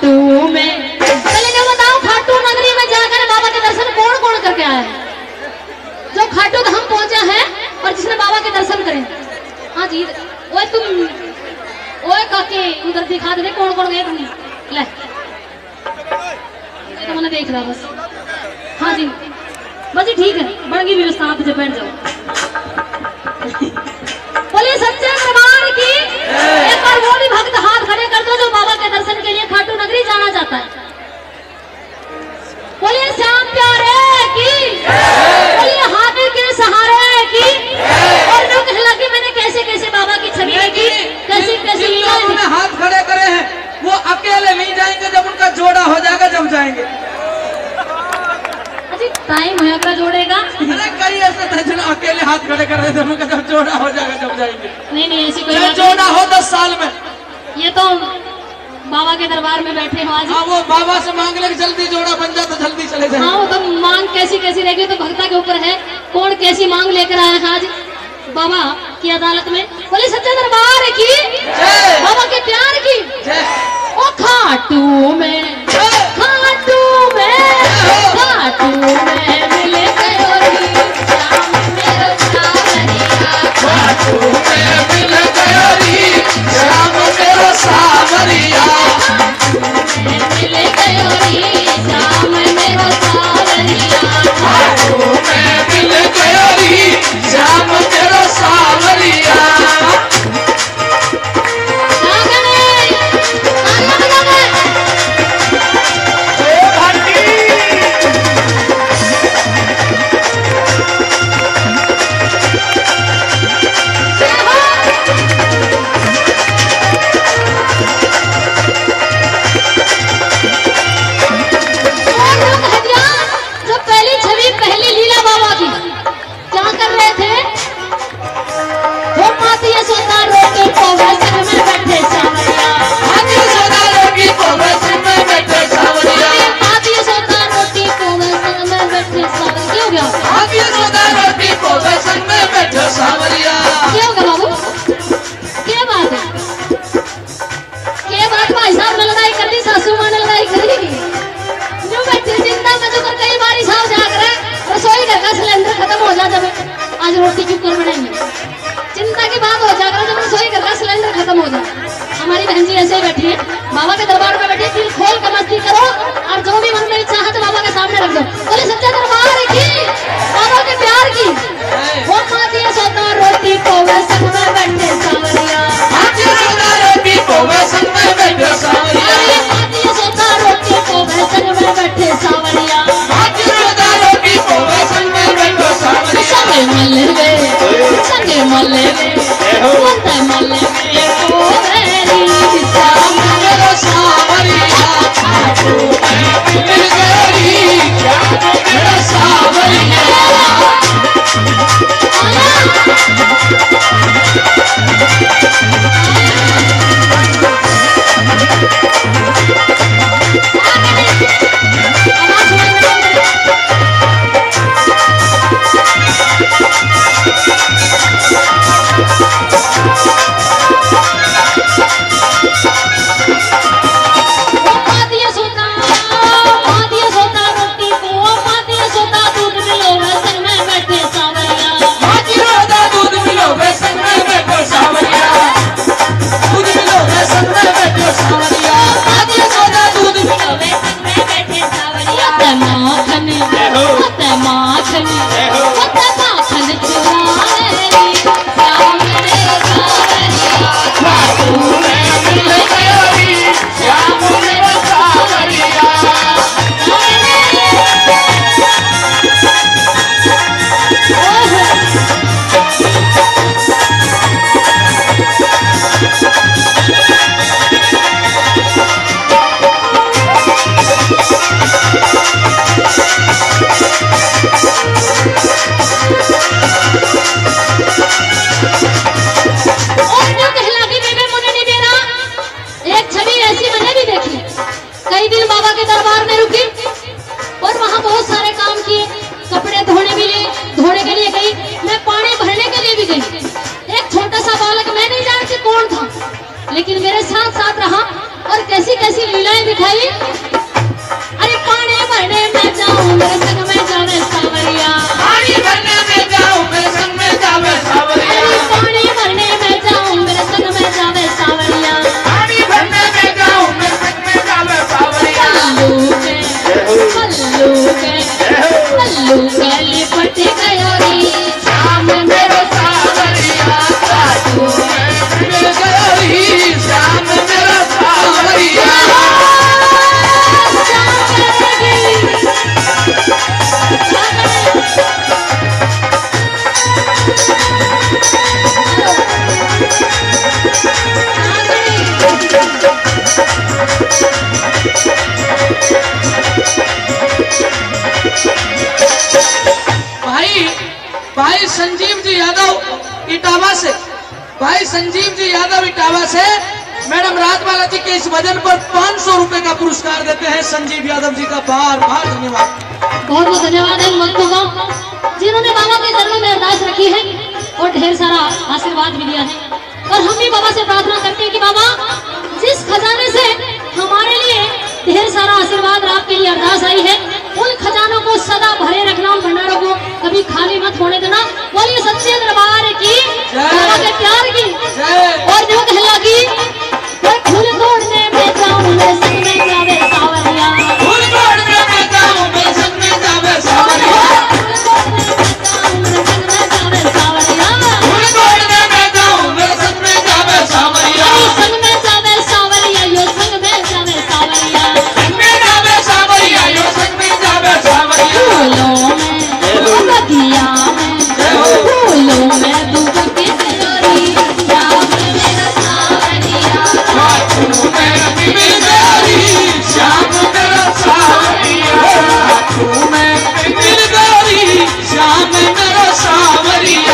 खाटू में। पहले क्या बताओ, खाटू नगरी में जाकर बाबा के दर्शन कौन कौन करके आया है? जो खाटू धाम पहुंचा है और जिसने बाबा के दर्शन करे। हाँ जी, ओए तुम, ओए काके उधर दिखा दे कौन कौन गए तुम। ले तो मैंने देख रहा बस। हाँ जी बस जी, ठीक है, बढ़ गई व्यवस्था, आप मुझे बैठ जाओ। बोलिए सच्चे दरबार की। एक बार वो भी भक्त हाथ खड़े कर दो जो बाबा के दर्शन के लिए खाटू नगरी जाना चाहता है। बोलिए श्याम प्यारे की, बोलिए हाथी के सहारे की। और जो कहला कि मैंने कैसे कैसे बाबा की छवि देखी, कैसे कैसे उन्होंने हाथ खड़े करे हैं वो अकेले नहीं जाएंगे, जब उनका जोड़ा हो जाएगा जब जाएंगे। अजी टाइम है अपना जोड़ेगा। अरे कई ऐसे थे जो अकेले हाथ खड़े कर रहे थे, उनका जब जोड़ा हो जाएगा जब जाएंगे। नहीं ऐसी कोई जब बात जोड़ा हो 10 साल में। ये तो बाबा के दरबार में बैठे हो आज। हाँ, वो बाबा से मांग ले जल्दी जोड़ा बन जाए तो जल्दी चले जाए। हाँ, वो तो मांग कैसी कैसी रहेगी तो भक्ता के ऊपर है, कौन कैसी मांग लेकर आया है आज बाबा की अदालत में। बोले सच्चे दरबार की, बाबा के प्यार की। ओ खाटू में, खाटू में, खाटू में मिले गयोरी श्याम मेरो सावरिया। खाटू में मिले गयोरी श्याम मेरो सावरिया। मिले गयोरी श्याम मेरो सावरिया। खाटू में मिले गयोरी श्याम मेरो सावरिया। आज रोटी क्यों कर बनाएंगे, चिंता की बात हो जाएगा जब रसोई घर का सिलेंडर खत्म हो जाए। हमारी बहन जी ऐसे ही बैठी है, बाबा के दरबार में बैठी, दिल खोल कर मस्ती करो और जो भी मन में इच्छा है तो बाबा के सामने रख दो। बोले सच्चा दरबार की, बाबा के प्यार की। वो माती सोता रोटी को वे संग में बैठे सावरिया। माती सोता रोटी को वे संग में बैठे सावरिया। माती सोता रोटी को वे संग में बैठे सावरिया। माती सोता रोटी को वे संग में बैठे सावरिया। संगे मल्ले वे, संगे मल्ले वे, संगे मल्ले वे को मेरी श्याम मेरो सावरिया। खाटू में मिले गयोरी श्याम मेरो सावरिया। लेकिन मेरे साथ साथ रहा और कैसी कैसी लीलाएं दिखाई। अरे पानी भरने में जाऊं मेरे संग में जावे सावरिया, पानी भरने में जाऊं मेरे संग में जावे सावरिया, अरे पानी भरने में जाऊं मेरे संग में जावे सावरिया, पानी भरने में जाऊं मेरे संग में जावे सावरिया। पल्लू के लिपट गयोरी श्याम मेरा सावरिया, काटू में मिल गयोरी श्याम मेरा सावरिया। भाई संजीव जी यादव इटावा से, भाई संजीव जी यादव इटावा से मैडम राजबाला जी के इस भजन पर 500 रुपए का पुरस्कार देते हैं। संजीव यादव जी का बार बार धन्यवाद। बहुत बहुत धन्यवाद है उन भक्तों का जिन्होंने बाबा के चरणों में अरदास रखी है और ढेर सारा आशीर्वाद भी दिया है। और हम भी बाबा से प्रार्थना करते हैं कि बाबा जिस खजाने से हमारे लिए ढेर सारा आशीर्वाद आपके लिए अरदास आई है, उन खजानों को सदा भरे रखना, उन भंडारों को कभी खाली मत होने देना। बोलिए सच्चे दरबार की, बाबा के प्यार की और जो कहला की। फूल तोड़ने में जाऊं मैं संग में जावे सावरिया, फूल तोड़ने में जाऊं मैं संग में जावे सावरिया, फूल तोड़ने में जाऊं मैं संग में जावे सावरिया, फूल तोड़ने में जाऊं मैं संग में जावे सावरिया, संग में जावे सावरिया यो संग में जावे सावरिया, संग में जावे सावरिया यो संग में जावे सावरिया। फूलों में बगिया में फूलों में दुबकी गयोरी श्याम मेरा सावरिया, काटू में मिल गयोरी श्याम मेरा सावरिया, काटू में मिल गयोरी श्याम मेरा सावरिया।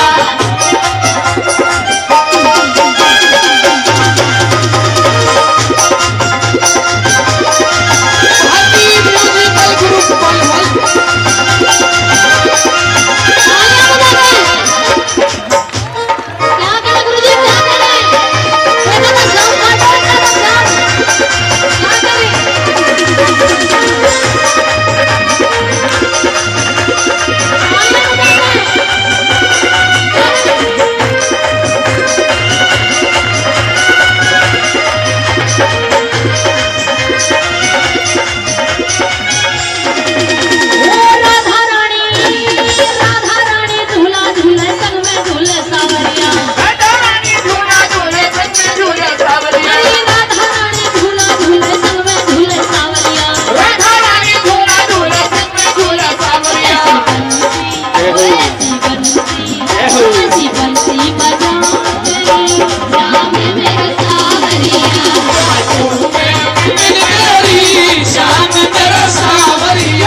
क्या करे गुरुजी क्या करे, देखा तो शाम का क्या राधा रानी झूला झूले संग में झूले सावरिया, राधा रानी झूला झूले संग में झूले सावरिया, राधा रानी झूला झूले संग में झूले सावरिया, राधा रानी झूला झूले संग में झूले सावरिया। ऐसी बंसी बजा श्याम मेरा सावरिया, काटू में मिल गयोरी श्याम मेरा सावरिया।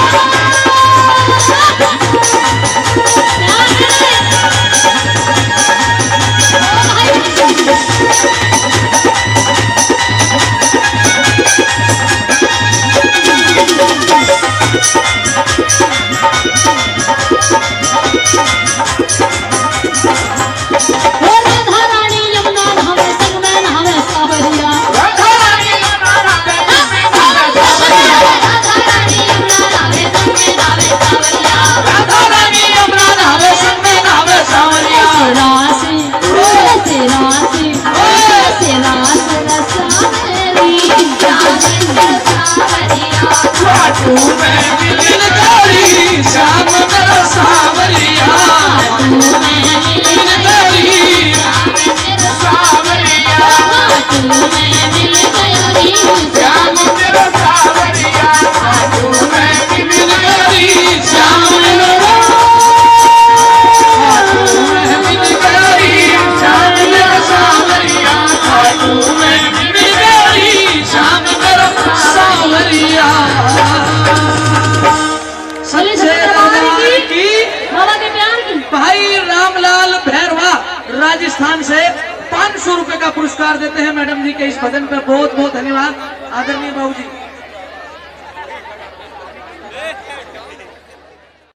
राधा रानी यमुना नहावे संग में नहावे सावरिया, राधा रानी यमुना नहावे संग में नहावे सावरिया, राधा रानी यमुना नहावे संग में नहावे सावरिया, राधा रानी यमुना नहावे संग में नहावे सावरिया। रासे रसा मेरी श्याम मेरा सावरिया, काटू में मिल गयोरी श्याम मेरा सावरिया, तू मैं मिल गयोरी मेरा सावरिया, तू मैं मिल गयोरी श्याम मेरा सावरिया, काटू में मिल गयोरी श्याम मेरा, काटू में मिल गयोरी श्याम मेरा सावरिया, काटू में मिल गयोरी श्याम मेरा सावरिया। बोले सच्चे दरबार की। बाबा के प्यार की। भाई रामलाल भैरवा राजस्थान से 500 रुपए का पुरस्कार देते हैं मैडम जी के इस भजन पे। बहुत बहुत धन्यवाद आदरणीय बाबू जी।